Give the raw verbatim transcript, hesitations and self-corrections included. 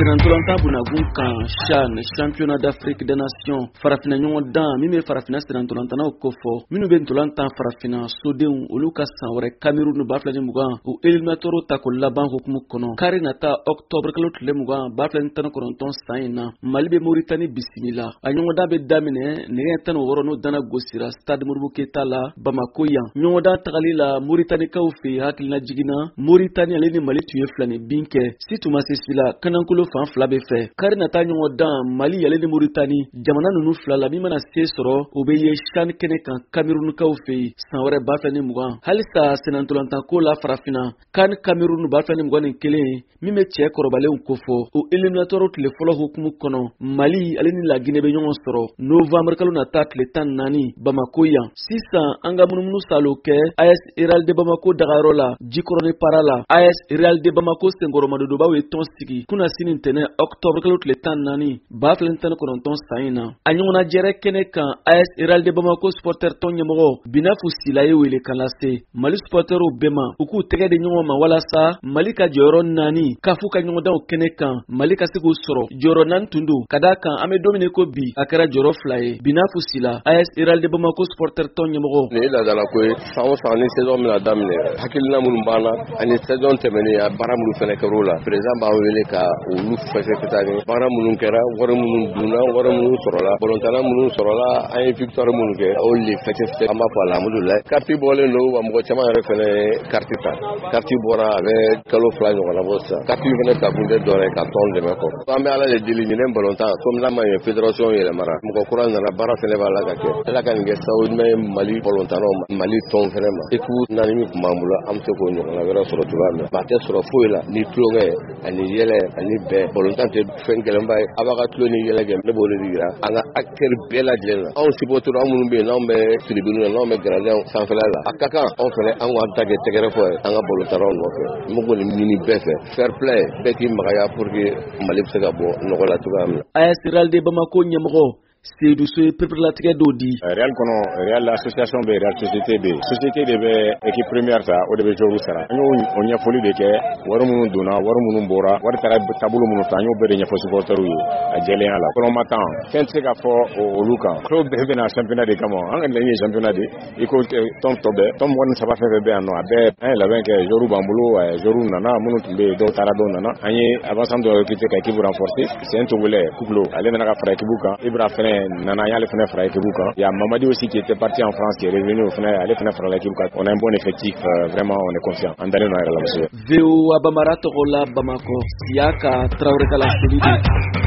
Senantolanta Bunagun kan Chan championnat d'Afrique des nations farafina ɲɔgɔn dan min bɛ farafina senantolantanaw kofɔ minnu bɛ ntolantan farafina sodenw olu ka san wɛrɛ Cameroun ba fila ni mugan o éliminatoire ta ko laban hukumu kɔnɔ kari nata octobre kalo tile mugan ba fila ni tan ni kɔnɔntɔn san in na Mali bɛ Mauritanie bisimila a ɲɔgɔndan bɛ daminɛ nɛgɛ tan ni wɔɔrɔ n'o dana gosira stade Modibo Keita la Bamako yan ɲɔgɔndan tagali la Mauritaniekaw fɛ hakilina jiginna Mauritanie ale ni Mali tun ye fila ni bin kɛ si tun ma se sila kanankolo fan fila bɛ fɛ kari nata ɲɔgɔndan Mali ale ni Mauritanie jamana ninnu fila la min mana se sɔrɔ o bɛ ye Chan kɛnɛ kan Camerounkaw fɛ san wɛrɛ ba fila ni mugan halisa senantolantan ko la farafina kan Cameroun ba fila ni mugan ni kelen min bɛ cɛ kɔrɔbalenw kofɔ o éliminatoire tile fɔlɔ hukumu kɔnɔ Mali ale ni La Guinée bɛ ɲɔgɔn sɔrɔ novembre kalo nata tile tan ni naani Bamako yan sisan an ka munumunu salo kɛ A S Real de Bamako dagayɔrɔ la Jikɔrɔni para la A S Real de Bamako senkɔrɔmadodobaw ye tɔn sigi kunna sini ntɛnɛ octobre kalo tile tan ni naani ba fila ni tan ni kɔnɔntɔn san in na a ɲɔgɔnna jɛrɛ kɛnɛ kan A S Real de Bamako supporter tɔn ɲɛmɔgɔ Binafu Sila ye wele kan lase Mali supporterw bɛɛ ma u k'u tɛgɛ di ɲɔgɔn ma walasa Mali ka jɔyɔrɔ naani kafu ka ɲɔgɔndanw kɛnɛ kan Mali ka se k'u sɔrɔ jɔyɔrɔ naani tun don ka d'a kan an bɛ don min ko bi a kɛra jɔyɔrɔ fila ye Binafu Sila A S Real de Bamako supporter tɔn ɲɛmɔgɔ ne ladala ko ye san o san ni saison bɛna daminɛ hakilina minnu b'an na ani saison tɛmɛnen a baara minnu fɛnɛ kɛr'o la président b'an wele ka olu fɛsɛfɛsɛni baara minnu kɛra wari minnu dunna wari minnu sɔrɔla balontana minnu sɔrɔla an ye victoire minnu kɛ o le fɛsɛfɛsɛ an b'a fɔ alhamdulilayi carte bɔlen don wa mɔgɔ caman yɛrɛ fɛnɛ carte ta carte bɔra a bɛ kalo fila ɲɔgɔn na bɔ sisan carte fɛnɛ ta kun tɛ dɔwɛrɛ ka tɔn dɛmɛ kɔ an bɛ ala de deli ɲinɛn balontan comme n'a ma ɲɛ fédération yɛlɛmara mɔgɔ kura nana baara fɛnɛ b'a la ka kɛ ala ka nin kɛ sababu ɲuman ye Mali balontannaw ma Mali tɔn fɛnɛ ma équipe naani min tun b'an bolo an bɛ se k'o ɲɔgɔnna wɛrɛ sɔrɔ cogoya min na ba tɛ sɔrɔ foyi la ni tulonkɛ ani yɛlɛ ani bɛɛ balontan tɛ fɛn gɛlɛnba ye a b'a ka tulo ni yɛlɛ kɛ ne b'o de yira an ka acteur bɛɛ lajɛlen na anw supporter anw minnu bɛ yen n'anw bɛ tribune na n'anw bɛ gradin sanfɛla la a ka kan anw fɛnɛ an k'an ta kɛ tɛgɛrɛ fɔ ye an ka balontannaw nɔfɛ n kɔni ɲini bɛɛ fɛ fair play bɛɛ k'i magaya pour que Mali bɛ se ka bɔ nɔgɔ la cogoya min na. A S Real de Bamako ɲɛmɔgɔ Seydou Soye pepperlatigɛ dɔw di Real kɔnɔ Real association bɛ Real société bɛ société de bɛ équipe première ta o de bɛ joueur sara an y'o o ɲɛfɔli de kɛ wari minnu donna wari minnu bɔra wari taara taabolo minnu fɛ an y'o bɛɛ de ɲɛfɔ supporters ye a jɛlenya la kɔnɔma tan fɛn tɛ se ka fɔ olu kan club bɛɛ bɛna championnat de kama an ka laɲini ye championnat de i ko tɔn tɔ bɛɛ tɔn mugan ni saba fɛn fɛn bɛ yan nɔ a bɛɛ an ye labɛn kɛ joueurs b'an bolo joueurs nana minnu tun bɛ yen dɔw taara dɔw nana an ye avançant dɔ recruter ka équipe renforcer c'est un Togolais Koublo ale nana ka fara équipe kan Ibra fɛnɛ nana y'ale fɛnɛ fara équipe kan il y a Mamadi aussi qui était parti en France qui est revenu au fɛnɛ ale fɛnɛ fara l'équipe kan on a un bon effectif euh, vraiment on est confiant an dalen no yɛrɛ la monsieur V O A Bamara tɔgɔ la Bamako Siaka Traoré Kala